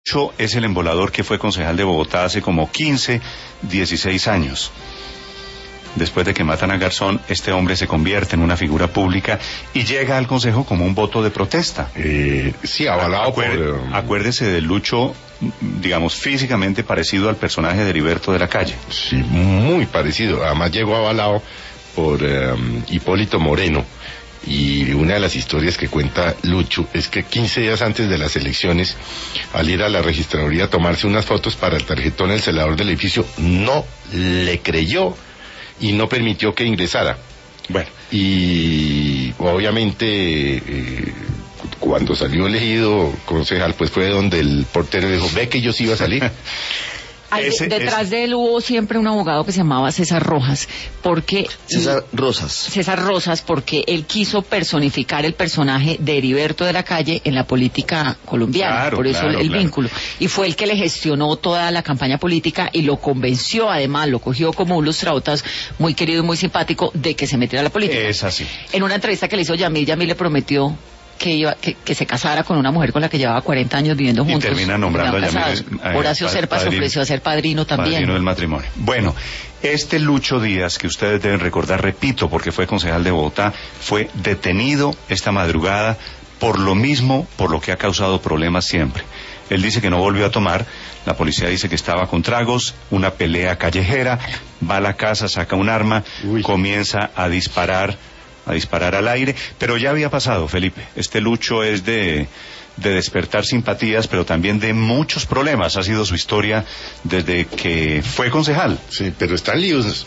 Es el embolador que fue concejal de Bogotá hace como 15, 16 años. Después de que matan a Garzón, este hombre se convierte en una figura pública y llega al Consejo como un voto de protesta. Sí, avalado por... Acuérdese de Lucho, digamos, físicamente parecido al personaje de Heriberto de la Calle. Sí, muy parecido. Además llegó avalado por Hipólito Moreno. Y una de las historias que cuenta Lucho es que 15 días antes de las elecciones, al ir a la registraduría a tomarse unas fotos para el tarjetón, el celador del edificio no le creyó y no permitió que ingresara. Bueno, y obviamente cuando salió elegido concejal, pues fue donde el portero dijo, ve que yo sí iba a salir. Detrás de él hubo siempre un abogado que se llamaba César Rojas, porque... César Rosas, porque él quiso personificar el personaje de Heriberto de la Calle en la política colombiana, claro, por eso el vínculo. Y fue el que le gestionó toda la campaña política y lo convenció, además, lo cogió como un lustrautas muy querido y muy simpático de que se metiera a la política. Es así. En una entrevista que le hizo Yamil le prometió que se casara con una mujer con la que llevaba 40 años viviendo juntos. Y termina nombrando a Yamil. Horacio Serpa se ofreció a ser padrino también. Padrino del matrimonio. Bueno, este Lucho Díaz, que ustedes deben recordar, repito, porque fue concejal de Bogotá, fue detenido esta madrugada por lo mismo, por lo que ha causado problemas siempre. Él dice que no volvió a tomar, la policía dice que estaba con tragos, una pelea callejera, va a la casa, saca un arma, comienza a disparar al aire, pero ya había pasado, Felipe. Este Lucho es de despertar simpatías, pero también de muchos problemas. Ha sido su historia desde que fue concejal. Sí, pero están líos,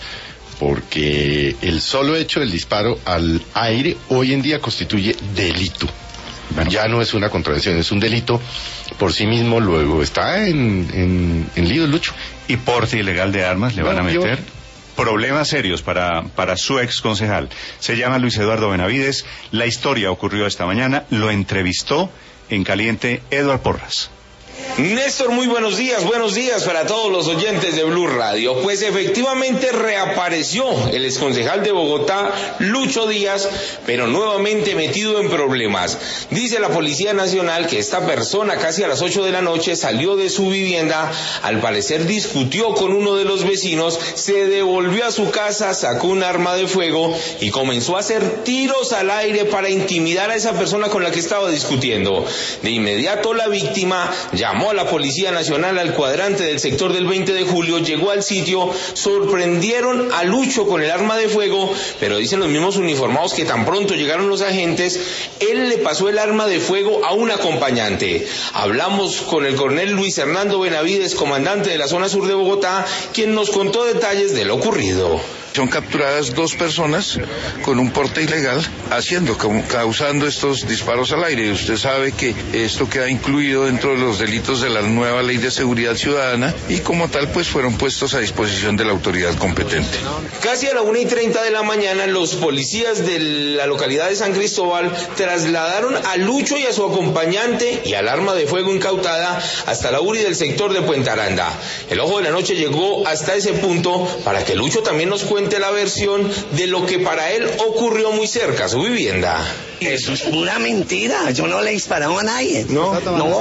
porque el solo hecho del disparo al aire hoy en día constituye delito. Bueno, ya no es una contravención, es un delito por sí mismo. Luego está en líos, Lucho. Y porte ilegal de armas le van a meter. Problemas serios para su ex concejal. Se llama Luis Eduardo Benavides. La historia ocurrió esta mañana. Lo entrevistó en Caliente Eduardo Porras. Néstor, muy buenos días para todos los oyentes de Blue Radio. Pues efectivamente reapareció el exconcejal de Bogotá, Lucho Díaz, pero nuevamente metido en problemas. Dice la Policía Nacional que esta persona casi a las 8 de la noche salió de su vivienda, al parecer discutió con uno de los vecinos, se devolvió a su casa, sacó un arma de fuego y comenzó a hacer tiros al aire para intimidar a esa persona con la que estaba discutiendo. De inmediato la víctima llamó a la Policía Nacional al cuadrante del sector del 20 de julio, llegó al sitio, sorprendieron a Lucho con el arma de fuego, pero dicen los mismos uniformados que tan pronto llegaron los agentes, él le pasó el arma de fuego a un acompañante. Hablamos con el coronel Luis Hernando Benavides, comandante de la zona sur de Bogotá, quien nos contó detalles de lo ocurrido. Son capturadas 2 personas con un porte ilegal causando estos disparos al aire. Usted sabe que esto queda incluido dentro de los delitos de la nueva Ley de Seguridad Ciudadana y como tal pues fueron puestos a disposición de la autoridad competente. Casi a la 1:30 de la mañana los policías de la localidad de San Cristóbal trasladaron a Lucho y a su acompañante y al arma de fuego incautada hasta la URI del sector de Puente Aranda. El Ojo de la Noche llegó hasta ese punto para que Lucho también nos cuente la versión de lo que para él ocurrió muy cerca a su vivienda. Eso es pura mentira, yo no le he disparado a nadie. No.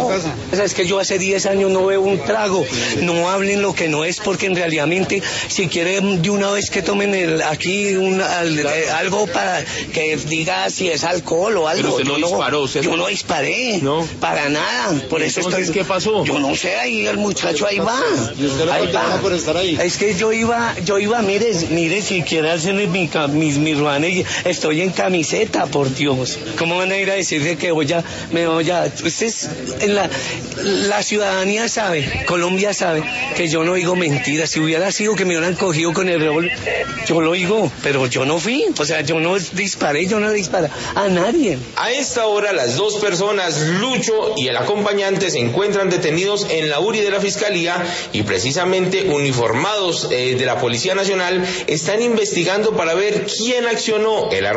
Es que yo hace 10 años no bebo un trago. No hablen lo que no es, porque en realidad si quieren de una vez que tomen aquí algo para que diga si es alcohol o algo. Pero usted no disparó, yo no disparé, no, para nada. Por eso ¿qué pasó? Yo no sé, ahí el muchacho ahí va. ¿Y usted lo va por estar ahí? Es que yo iba, mire, si quiere hacerle mis ruanes, estoy en camiseta, por Dios. ¿Cómo van a ir a decirle que me voy a... Ustedes, la ciudadanía sabe, Colombia sabe, que yo no digo mentiras. Si hubiera sido que me hubieran cogido con el revólver, yo lo digo, pero yo no fui. O sea, yo no disparé a nadie. A esta hora, las 2 personas, Lucho y el acompañante, se encuentran detenidos en la URI de la Fiscalía y precisamente uniformados de la Policía Nacional están investigando para ver quién accionó el arma